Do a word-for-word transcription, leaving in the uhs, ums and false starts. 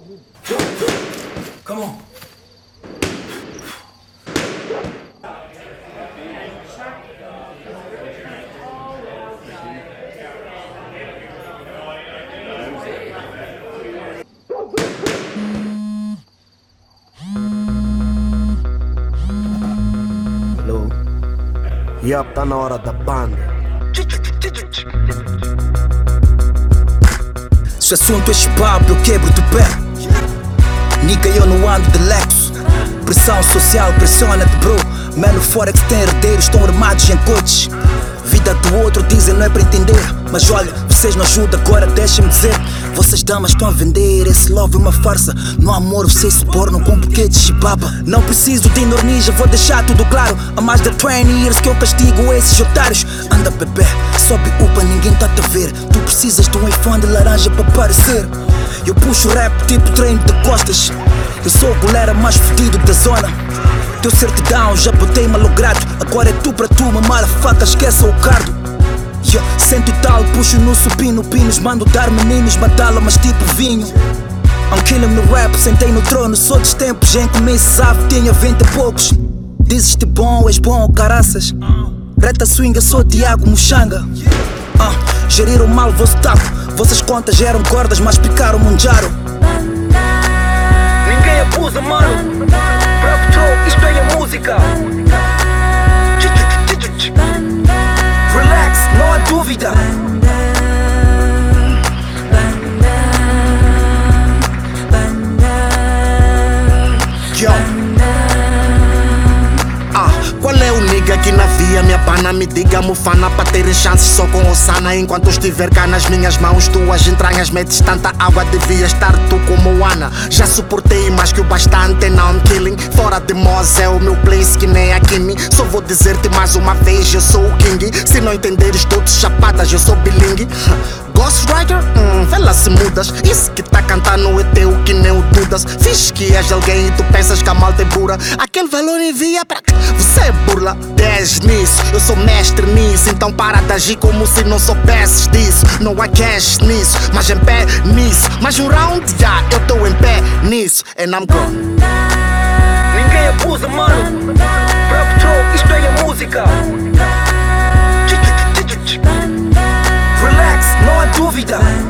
Come on. Alô? Yup, tá na hora da banda. Se o assunto é chibabo, eu quebro do pé. Nigga, eu não ando de Lexus. Pressão social, pressiona-te, bro. Mano, Forex tem herdeiros, estão armados em coches. Vida do outro dizem não é para entender. Mas olha, vocês não ajudam, agora deixem-me dizer. Vocês damas estão a vender, esse love é uma farsa. No amor vocês se pornam com um buquê de chibaba. Não preciso de nornija, vou deixar tudo claro. Há mais de twenty years que eu castigo esses otários. Anda bebê, sobe upa, ninguém tá a ver. Tu precisas de um iPhone de laranja para parecer. Eu puxo rap tipo treino de costas. Eu sou o galera mais fodido da zona. Teu certidão já botei malogrado. Agora é tu para tu, mamar a faca, esqueça o cardo. Yeah, cento e tal, puxo no supino, pinos. Mando dar meninos, matá-la, mas tipo vinho. I'm killing no rap, sentei no trono. Sou dos tempos em que me sabe, tinha vinte e poucos. Dizes-te bom, és bom, caraças. Reta swing, eu sou Tiago Muxanga. uh, Geriram mal o vosso taco. Vossas contas eram gordas, mas picaram munjaro. Ninguém abusa, mano. Rap Troll, isto é a música. Relax, não há dúvida. Yo. Ah, qual é o nigga que na via minha pana me diga mufana pra terem chances só com Osana. Enquanto estiver cá nas minhas mãos, tuas entranhas metes tanta água, devia estar tu como Ana. Já suportei mais que o bastante, now I'm killing. Fora de Moz é o meu place que nem a Kimi. Só vou dizer-te mais uma vez, eu sou o king. Se não entenderes todos chapadas, eu sou bilingue. Ghostwriter? Hum, vê lá se mudas. Isso que tá cantando é teu que nem o Dudas. Fiz que és alguém e tu pensas que a malta é burra. Aquele valor envia pra... Você é burla, dez nisso. Eu sou mestre nisso, então para de agir como se não soubesses disso. Não há cash nisso, mas em pé nisso. Mais um round, já, yeah, eu tô em pé nisso. And I'm gone. Ninguém abusa, mano. Rap Troll, isto é a música. Relax, não há dúvida.